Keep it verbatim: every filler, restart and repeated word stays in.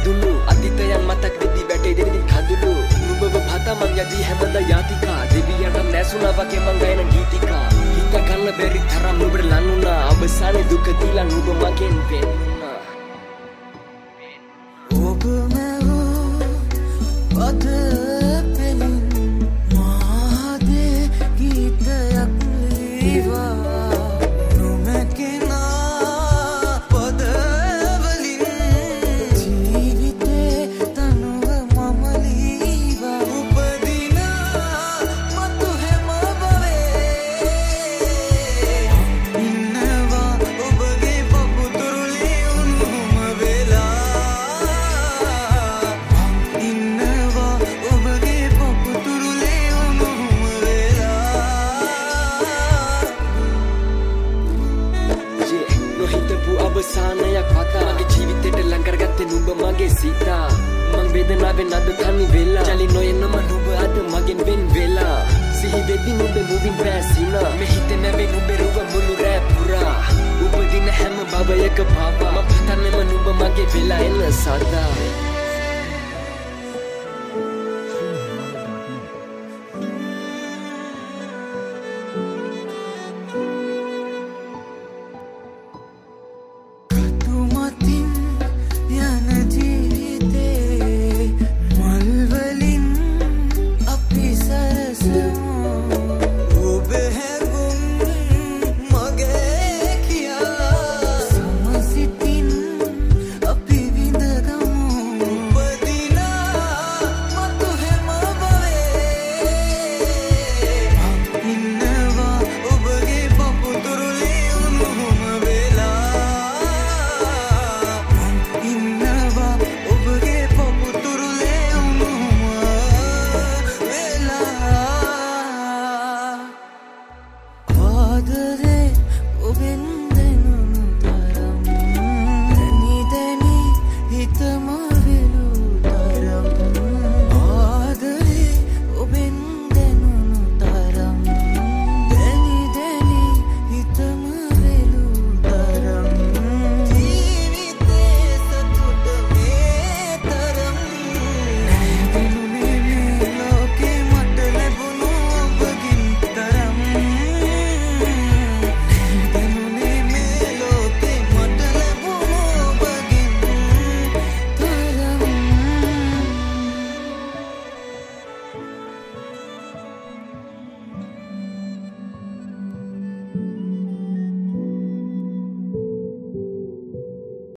වැදුණු අතීතයන් මතක් වෙද්දී වැටේ දෙවිදින් කඳුළු නුඹව භාතා මං යදී හැමද යාතිකා දෙවියන්ට නැසුණා වගේ මං ගයන ගීතිකා හිත ගන්න බැරි තරම් නුඹට ලන්නුණා අවසානයේ දුක දීලා නුඹ මගෙන් වෙන්නුණා ඔබ මැවූ පද පෙලින් මාදේ ගීතයක් ලීවා අවසානයක් පතා මගේ ජීවිතේට ලං කරගත්තේ නුඹ මගේ සීතා මං වේදනාවෙන් අද තනි වෙලා චලි නොයනම නුඹ අද මගෙන් වෙන් වෙලා සිහි වෙද්දී නුඹ මුවින් පෑසිනා මේ හිතේ නැවේ නුඹේ රුව මුළු රෑ පුරා උපදින හැම භවයක පාපා මම පතන්නෙම නුඹ මගේ වෙලා එන සදා